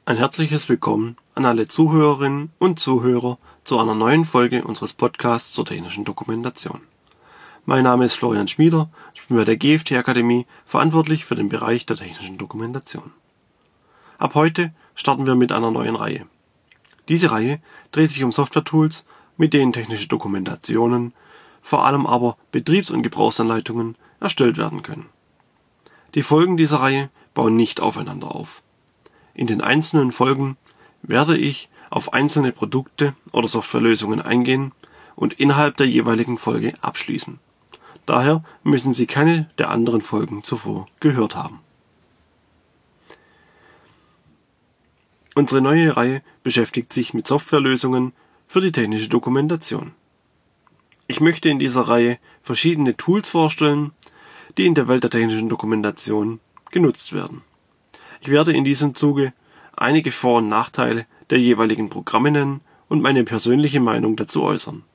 Ein herzliches Willkommen an alle Zuhörerinnen und Zuhörer zu einer neuen Folge unseres Podcasts zur technischen Dokumentation. Mein Name ist Florian Schmieder, ich bin bei der GFT Akademie verantwortlich für den Bereich der technischen Dokumentation. Ab heute starten wir mit einer neuen Reihe. Diese Reihe dreht sich um Software-Tools, mit denen technische Dokumentationen, vor allem aber Betriebs- und Gebrauchsanleitungen erstellt werden können. Die Folgen dieser Reihe bauen nicht aufeinander auf. In den einzelnen Folgen werde ich auf einzelne Produkte oder Softwarelösungen eingehen und innerhalb der jeweiligen Folge abschließen. Daher müssen Sie keine der anderen Folgen zuvor gehört haben. Unsere neue Reihe beschäftigt sich mit Softwarelösungen für die technische Dokumentation. Ich möchte in dieser Reihe verschiedene Tools vorstellen, die in der Welt der technischen Dokumentation genutzt werden. Ich werde in diesem Zuge einige Vor- und Nachteile der jeweiligen Programme nennen und meine persönliche Meinung dazu äußern.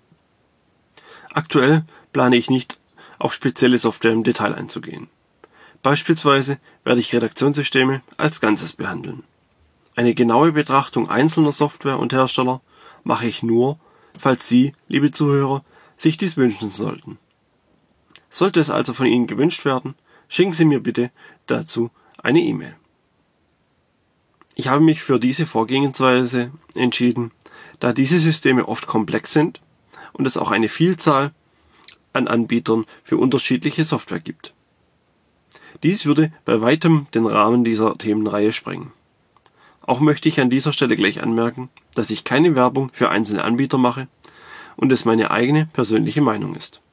Aktuell plane ich nicht, auf spezielle Software im Detail einzugehen. Beispielsweise werde ich Redaktionssysteme als Ganzes behandeln. Eine genaue Betrachtung einzelner Software und Hersteller mache ich nur, falls Sie, liebe Zuhörer, sich dies wünschen sollten. Sollte es also von Ihnen gewünscht werden, schicken Sie mir bitte dazu eine E-Mail. Ich habe mich für diese Vorgehensweise entschieden, da diese Systeme oft komplex sind und es auch eine Vielzahl an Anbietern für unterschiedliche Software gibt. Dies würde bei weitem den Rahmen dieser Themenreihe sprengen. Auch möchte ich an dieser Stelle gleich anmerken, dass ich keine Werbung für einzelne Anbieter mache und es meine eigene persönliche Meinung ist.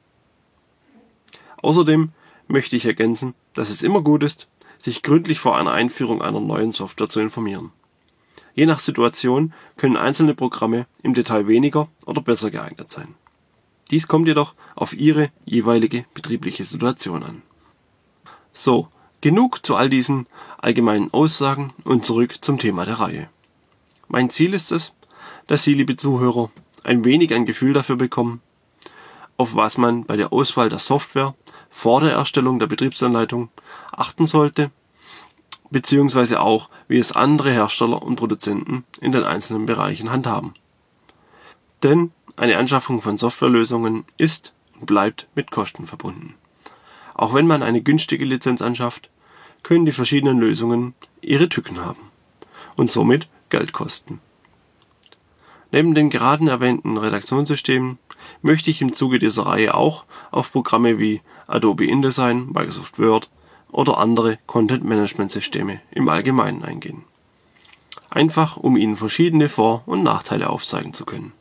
Außerdem möchte ich ergänzen, dass es immer gut ist, sich gründlich vor einer Einführung einer neuen Software zu informieren. Je nach Situation können einzelne Programme im Detail weniger oder besser geeignet sein. Dies kommt jedoch auf Ihre jeweilige betriebliche Situation an. So, genug zu all diesen allgemeinen Aussagen und zurück zum Thema der Reihe. Mein Ziel ist es, dass Sie, liebe Zuhörer, ein wenig ein Gefühl dafür bekommen, auf was man bei der Auswahl der Software vor der Erstellung der Betriebsanleitung achten sollte, beziehungsweise auch, wie es andere Hersteller und Produzenten in den einzelnen Bereichen handhaben. Denn eine Anschaffung von Softwarelösungen ist und bleibt mit Kosten verbunden. Auch wenn man eine günstige Lizenz anschafft, können die verschiedenen Lösungen ihre Tücken haben und somit Geld kosten. Neben den gerade erwähnten Redaktionssystemen möchte ich im Zuge dieser Reihe auch auf Programme wie Adobe InDesign, Microsoft Word oder andere Content-Management-Systeme im Allgemeinen eingehen. Einfach, um Ihnen verschiedene Vor- und Nachteile aufzeigen zu können.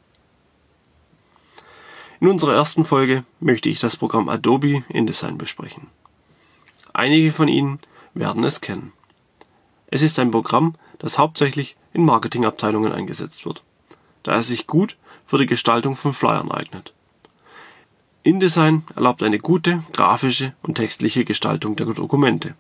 In unserer ersten Folge möchte ich das Programm Adobe InDesign besprechen. Einige von Ihnen werden es kennen. Es ist ein Programm, das hauptsächlich in Marketingabteilungen eingesetzt wird, da es sich gut für die Gestaltung von Flyern eignet. InDesign erlaubt eine gute grafische und textliche Gestaltung der Dokumente.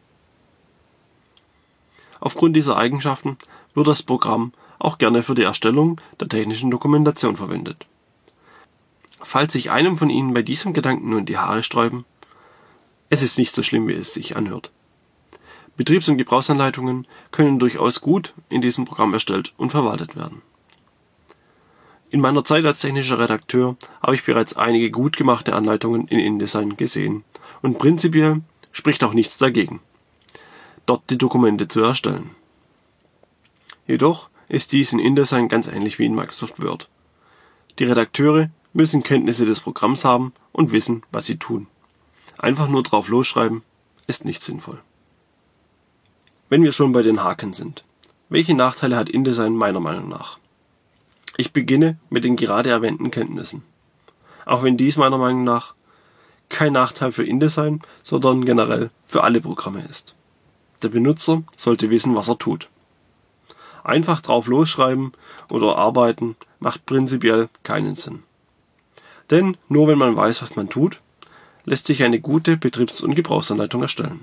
Aufgrund dieser Eigenschaften wird das Programm auch gerne für die Erstellung der technischen Dokumentation verwendet. Falls sich einem von Ihnen bei diesem Gedanken nun die Haare sträuben, es ist nicht so schlimm, wie es sich anhört. Betriebs- und Gebrauchsanleitungen können durchaus gut in diesem Programm erstellt und verwaltet werden. In meiner Zeit als technischer Redakteur habe ich bereits einige gut gemachte Anleitungen in InDesign gesehen und prinzipiell spricht auch nichts dagegen, dort die Dokumente zu erstellen. Jedoch ist dies in InDesign ganz ähnlich wie in Microsoft Word. Die Redakteure müssen Kenntnisse des Programms haben und wissen, was sie tun. Einfach nur drauf losschreiben ist nicht sinnvoll. Wenn wir schon bei den Haken sind, welche Nachteile hat InDesign meiner Meinung nach? Ich beginne mit den gerade erwähnten Kenntnissen. Auch wenn dies meiner Meinung nach kein Nachteil für InDesign, sondern generell für alle Programme ist. Der Benutzer sollte wissen, was er tut. Einfach drauf losschreiben oder arbeiten macht prinzipiell keinen Sinn. Denn nur wenn man weiß, was man tut, lässt sich eine gute Betriebs- und Gebrauchsanleitung erstellen.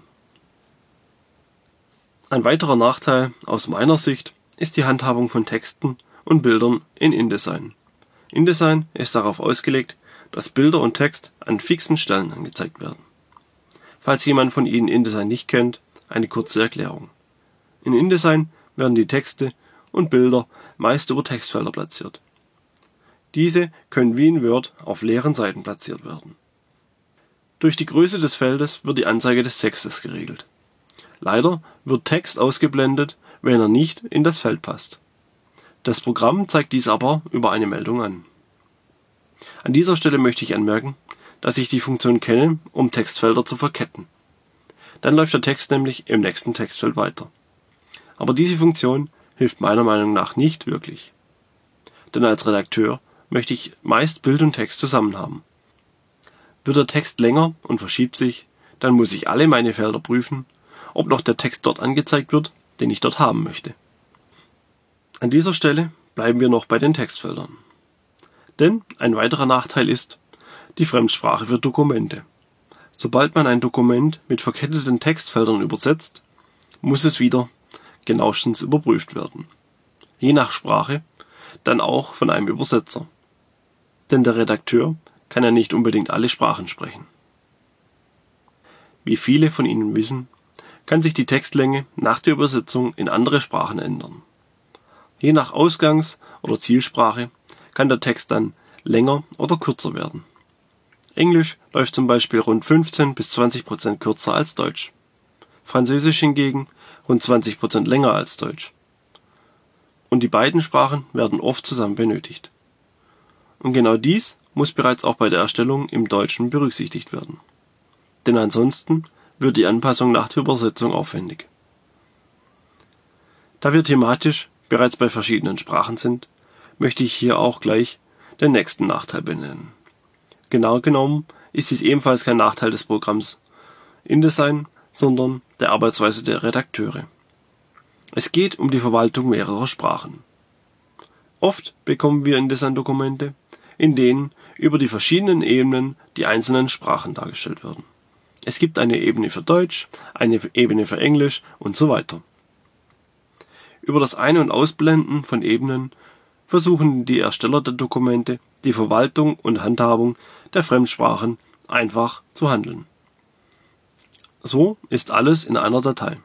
Ein weiterer Nachteil aus meiner Sicht ist die Handhabung von Texten und Bildern in InDesign. InDesign ist darauf ausgelegt, dass Bilder und Text an fixen Stellen angezeigt werden. Falls jemand von Ihnen InDesign nicht kennt, eine kurze Erklärung. In InDesign werden die Texte und Bilder meist über Textfelder platziert. Diese können wie in Word auf leeren Seiten platziert werden. Durch die Größe des Feldes wird die Anzeige des Textes geregelt. Leider wird Text ausgeblendet, wenn er nicht in das Feld passt. Das Programm zeigt dies aber über eine Meldung an. An dieser Stelle möchte ich anmerken, dass ich die Funktion kenne, um Textfelder zu verketten. Dann läuft der Text nämlich im nächsten Textfeld weiter. Aber diese Funktion hilft meiner Meinung nach nicht wirklich. Denn als Redakteur möchte ich meist Bild und Text zusammen haben. Wird der Text länger und verschiebt sich, dann muss ich alle meine Felder prüfen, ob noch der Text dort angezeigt wird, den ich dort haben möchte. An dieser Stelle bleiben wir noch bei den Textfeldern. Denn ein weiterer Nachteil ist die Fremdsprache für Dokumente. Sobald man ein Dokument mit verketteten Textfeldern übersetzt, muss es wieder genauestens überprüft werden. Je nach Sprache dann auch von einem Übersetzer. Denn der Redakteur kann ja nicht unbedingt alle Sprachen sprechen. Wie viele von Ihnen wissen, kann sich die Textlänge nach der Übersetzung in andere Sprachen ändern. Je nach Ausgangs- oder Zielsprache kann der Text dann länger oder kürzer werden. Englisch läuft zum Beispiel rund 15 bis 20% kürzer als Deutsch. Französisch hingegen rund 20% länger als Deutsch. Und die beiden Sprachen werden oft zusammen benötigt. Und genau dies muss bereits auch bei der Erstellung im Deutschen berücksichtigt werden. Denn ansonsten wird die Anpassung nach der Übersetzung aufwendig. Da wir thematisch bereits bei verschiedenen Sprachen sind, möchte ich hier auch gleich den nächsten Nachteil benennen. Genau genommen ist dies ebenfalls kein Nachteil des Programms InDesign, sondern der Arbeitsweise der Redakteure. Es geht um die Verwaltung mehrerer Sprachen. Oft bekommen wir InDesign-Dokumente, in denen über die verschiedenen Ebenen die einzelnen Sprachen dargestellt werden. Es gibt eine Ebene für Deutsch, eine Ebene für Englisch und so weiter. Über das Ein- und Ausblenden von Ebenen versuchen die Ersteller der Dokumente, die Verwaltung und Handhabung der Fremdsprachen einfach zu handeln. So ist alles in einer Datei.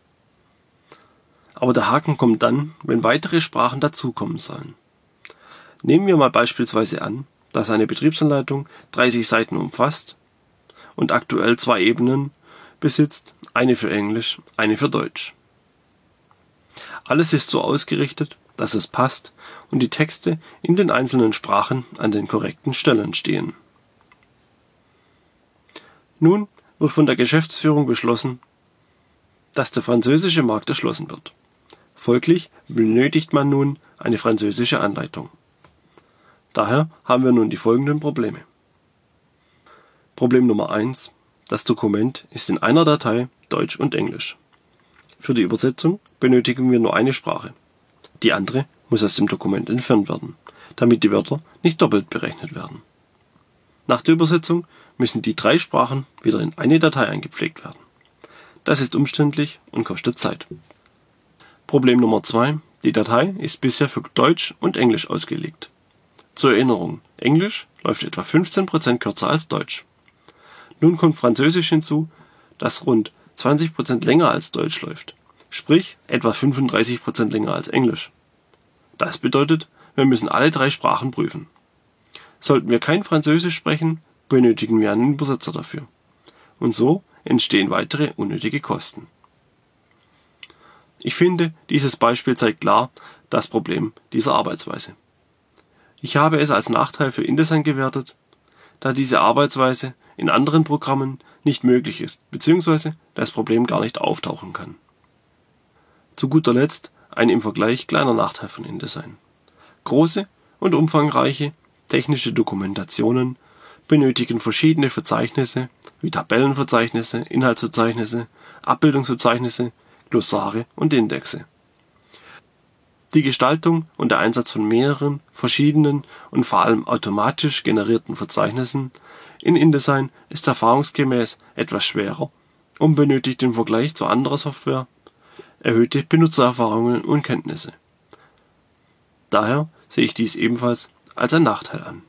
Aber der Haken kommt dann, wenn weitere Sprachen dazukommen sollen. Nehmen wir mal beispielsweise an, dass eine Betriebsanleitung 30 Seiten umfasst und aktuell 2 Ebenen besitzt, eine für Englisch, eine für Deutsch. Alles ist so ausgerichtet, dass es passt und die Texte in den einzelnen Sprachen an den korrekten Stellen stehen. Nun wird von der Geschäftsführung beschlossen, dass der französische Markt erschlossen wird. Folglich benötigt man nun eine französische Anleitung. Daher haben wir nun die folgenden Probleme. Problem Nummer 1. Das Dokument ist in einer Datei Deutsch und Englisch. Für die Übersetzung benötigen wir nur eine Sprache. Die andere muss aus dem Dokument entfernt werden, damit die Wörter nicht doppelt berechnet werden. Nach der Übersetzung müssen die 3 Sprachen wieder in eine Datei eingepflegt werden. Das ist umständlich und kostet Zeit. Problem Nummer 2. Die Datei ist bisher für Deutsch und Englisch ausgelegt. Zur Erinnerung, Englisch läuft etwa 15% kürzer als Deutsch. Nun kommt Französisch hinzu, das rund 20% länger als Deutsch läuft, sprich etwa 35% länger als Englisch. Das bedeutet, wir müssen alle 3 Sprachen prüfen. Sollten wir kein Französisch sprechen, benötigen wir einen Übersetzer dafür. Und so entstehen weitere unnötige Kosten. Ich finde, dieses Beispiel zeigt klar das Problem dieser Arbeitsweise. Ich habe es als Nachteil für InDesign gewertet, da diese Arbeitsweise in anderen Programmen nicht möglich ist, bzw. das Problem gar nicht auftauchen kann. Zu guter Letzt ein im Vergleich kleiner Nachteil von InDesign. Große und umfangreiche technische Dokumentationen benötigen verschiedene Verzeichnisse wie Tabellenverzeichnisse, Inhaltsverzeichnisse, Abbildungsverzeichnisse, Glossare und Indexe. Die Gestaltung und der Einsatz von mehreren, verschiedenen und vor allem automatisch generierten Verzeichnissen in InDesign ist erfahrungsgemäß etwas schwerer und benötigt im Vergleich zu anderer Software erhöhte Benutzererfahrungen und Kenntnisse. Daher sehe ich dies ebenfalls als ein Nachteil an.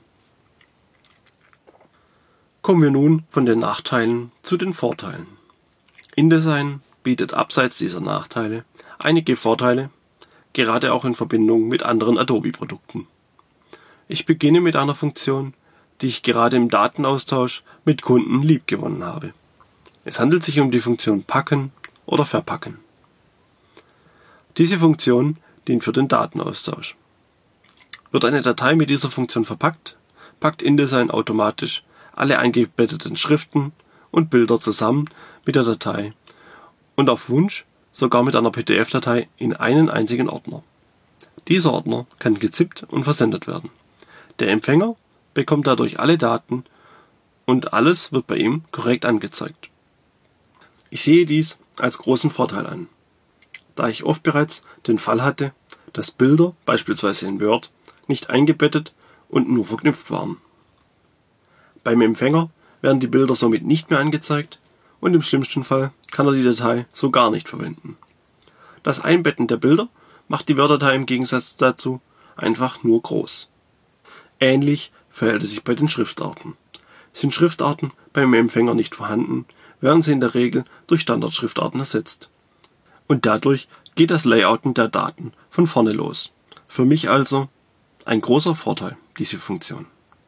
Kommen wir nun von den Nachteilen zu den Vorteilen. InDesign bietet abseits dieser Nachteile einige Vorteile, gerade auch in Verbindung mit anderen Adobe-Produkten. Ich beginne mit einer Funktion, die ich gerade im Datenaustausch mit Kunden liebgewonnen habe. Es handelt sich um die Funktion Packen oder Verpacken. Diese Funktion dient für den Datenaustausch. Wird eine Datei mit dieser Funktion verpackt, packt InDesign automatisch alle eingebetteten Schriften und Bilder zusammen mit der Datei und auf Wunsch sogar mit einer PDF-Datei in einen einzigen Ordner. Dieser Ordner kann gezippt und versendet werden. Der Empfänger bekommt dadurch alle Daten und alles wird bei ihm korrekt angezeigt. Ich sehe dies als großen Vorteil an, da ich oft bereits den Fall hatte, dass Bilder, beispielsweise in Word, nicht eingebettet und nur verknüpft waren. Beim Empfänger werden die Bilder somit nicht mehr angezeigt und im schlimmsten Fall kann er die Datei so gar nicht verwenden. Das Einbetten der Bilder macht die Word-Datei im Gegensatz dazu einfach nur groß. Ähnlich verhält es sich bei den Schriftarten. Sind Schriftarten beim Empfänger nicht vorhanden, werden sie in der Regel durch Standardschriftarten ersetzt. Und dadurch geht das Layouten der Daten von vorne los. Für mich also ein großer Vorteil, diese Funktion.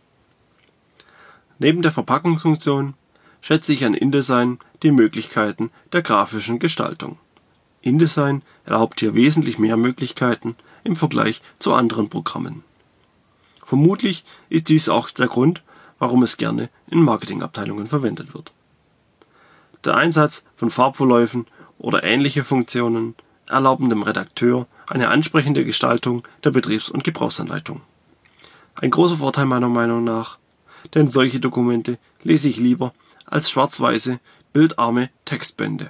Neben der Verpackungsfunktion schätze ich an InDesign die Möglichkeiten der grafischen Gestaltung. InDesign erlaubt hier wesentlich mehr Möglichkeiten im Vergleich zu anderen Programmen. Vermutlich ist dies auch der Grund, warum es gerne in Marketingabteilungen verwendet wird. Der Einsatz von Farbverläufen oder ähnliche Funktionen erlauben dem Redakteur eine ansprechende Gestaltung der Betriebs- und Gebrauchsanleitung. Ein großer Vorteil meiner Meinung nach, denn solche Dokumente lese ich lieber als schwarz-weiße, bildarme Textbände.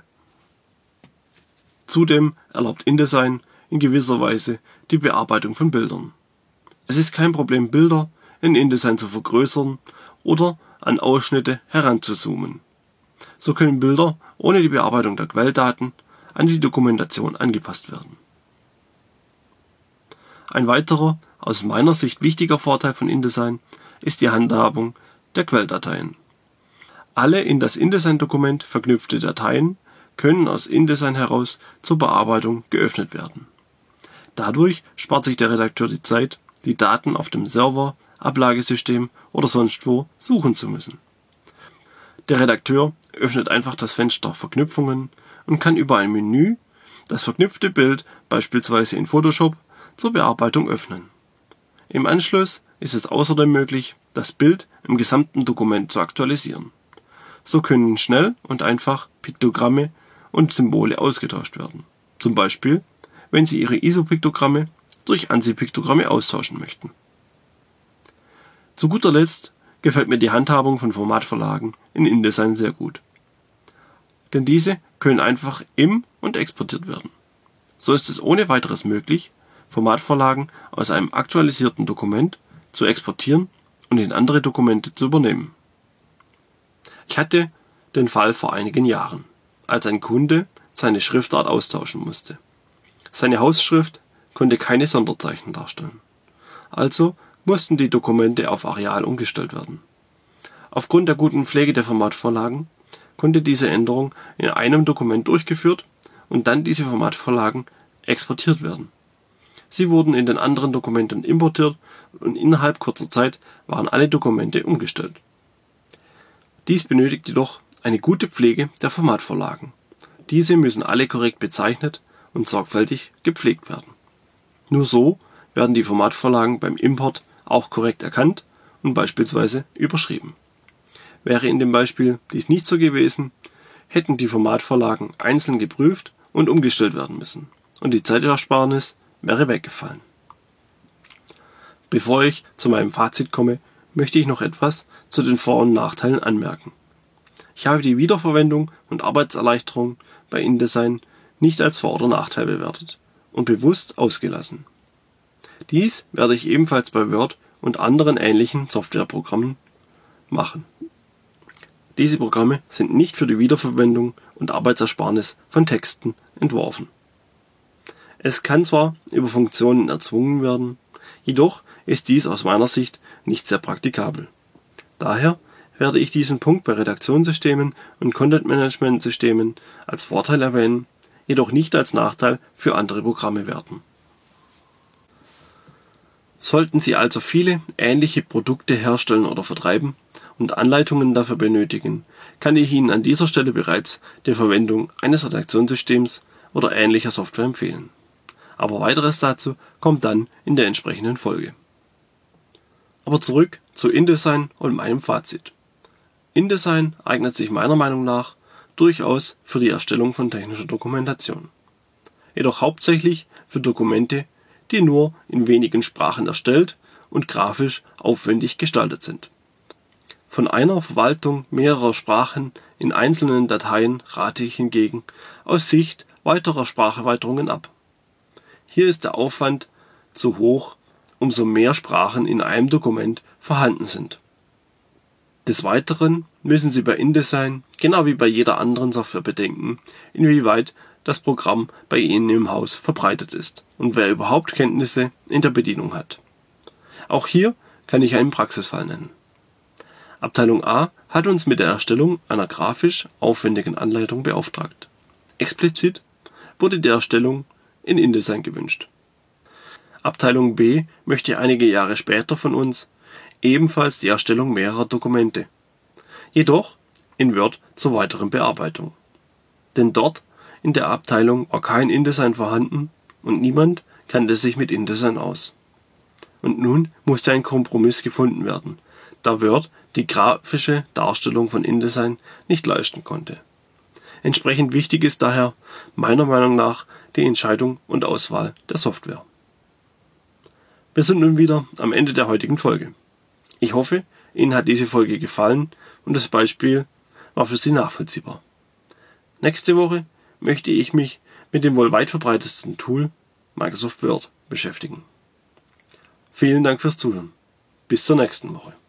Zudem erlaubt InDesign in gewisser Weise die Bearbeitung von Bildern. Es ist kein Problem, Bilder in InDesign zu vergrößern oder an Ausschnitte heranzuzoomen. So können Bilder ohne die Bearbeitung der Quelldaten an die Dokumentation angepasst werden. Ein weiterer, aus meiner Sicht wichtiger Vorteil von InDesign ist die Handhabung der Quelldateien. Alle in das InDesign-Dokument verknüpfte Dateien können aus InDesign heraus zur Bearbeitung geöffnet werden. Dadurch spart sich der Redakteur die Zeit, die Daten auf dem Server, Ablagesystem oder sonst wo suchen zu müssen. Der Redakteur öffnet einfach das Fenster Verknüpfungen und kann über ein Menü das verknüpfte Bild beispielsweise in Photoshop zur Bearbeitung öffnen. Im Anschluss ist es außerdem möglich, das Bild im gesamten Dokument zu aktualisieren. So können schnell und einfach Piktogramme und Symbole ausgetauscht werden. Zum Beispiel, wenn Sie Ihre ISO-Piktogramme durch ANSI-Piktogramme austauschen möchten. Zu guter Letzt gefällt mir die Handhabung von Formatvorlagen in InDesign sehr gut. Denn diese können einfach und exportiert werden. So ist es ohne weiteres möglich, Formatvorlagen aus einem aktualisierten Dokument zu exportieren und in andere Dokumente zu übernehmen. Ich hatte den Fall vor einigen Jahren, als ein Kunde seine Schriftart austauschen musste. Seine Hausschrift konnte keine Sonderzeichen darstellen. Also mussten die Dokumente auf Arial umgestellt werden. Aufgrund der guten Pflege der Formatvorlagen konnte diese Änderung in einem Dokument durchgeführt und dann diese Formatvorlagen exportiert werden. Sie wurden in den anderen Dokumenten importiert und innerhalb kurzer Zeit waren alle Dokumente umgestellt. Dies benötigt jedoch eine gute Pflege der Formatvorlagen. Diese müssen alle korrekt bezeichnet und sorgfältig gepflegt werden. Nur so werden die Formatvorlagen beim Import auch korrekt erkannt und beispielsweise überschrieben. Wäre in dem Beispiel dies nicht so gewesen, hätten die Formatvorlagen einzeln geprüft und umgestellt werden müssen und die Zeitersparnis wäre weggefallen. Bevor ich zu meinem Fazit komme, möchte ich noch etwas zu den Vor- und Nachteilen anmerken. Ich habe die Wiederverwendung und Arbeitserleichterung bei InDesign nicht als Vor- oder Nachteil bewertet und bewusst ausgelassen. Dies werde ich ebenfalls bei Word und anderen ähnlichen Softwareprogrammen machen. Diese Programme sind nicht für die Wiederverwendung und Arbeitsersparnis von Texten entworfen. Es kann zwar über Funktionen erzwungen werden, jedoch ist dies aus meiner Sicht nicht sehr praktikabel. Daher werde ich diesen Punkt bei Redaktionssystemen und Content-Management-Systemen als Vorteil erwähnen, jedoch nicht als Nachteil für andere Programme werten. Sollten Sie also viele ähnliche Produkte herstellen oder vertreiben und Anleitungen dafür benötigen, kann ich Ihnen an dieser Stelle bereits die Verwendung eines Redaktionssystems oder ähnlicher Software empfehlen. Aber weiteres dazu kommt dann in der entsprechenden Folge. Aber zurück zu InDesign und meinem Fazit. InDesign eignet sich meiner Meinung nach durchaus für die Erstellung von technischer Dokumentation. Jedoch hauptsächlich für Dokumente, die nur in wenigen Sprachen erstellt und grafisch aufwendig gestaltet sind. Von einer Verwaltung mehrerer Sprachen in einzelnen Dateien rate ich hingegen aus Sicht weiterer Spracherweiterungen ab. Hier ist der Aufwand zu hoch, umso mehr Sprachen in einem Dokument vorhanden sind. Des Weiteren müssen Sie bei InDesign, genau wie bei jeder anderen Software, bedenken, inwieweit das Programm bei Ihnen im Haus verbreitet ist und wer überhaupt Kenntnisse in der Bedienung hat. Auch hier kann ich einen Praxisfall nennen. Abteilung A hat uns mit der Erstellung einer grafisch aufwendigen Anleitung beauftragt. Explizit wurde die Erstellung in InDesign gewünscht. Abteilung B möchte einige Jahre später von uns ebenfalls die Erstellung mehrerer Dokumente, jedoch in Word zur weiteren Bearbeitung. Denn dort in der Abteilung war kein InDesign vorhanden und niemand kannte sich mit InDesign aus. Und nun musste ein Kompromiss gefunden werden, da Word die grafische Darstellung von InDesign nicht leisten konnte. Entsprechend wichtig ist daher meiner Meinung nach die Entscheidung und Auswahl der Software. Wir sind nun wieder am Ende der heutigen Folge. Ich hoffe, Ihnen hat diese Folge gefallen und das Beispiel war für Sie nachvollziehbar. Nächste Woche möchte ich mich mit dem wohl weit verbreitetsten Tool Microsoft Word beschäftigen. Vielen Dank fürs Zuhören. Bis zur nächsten Woche.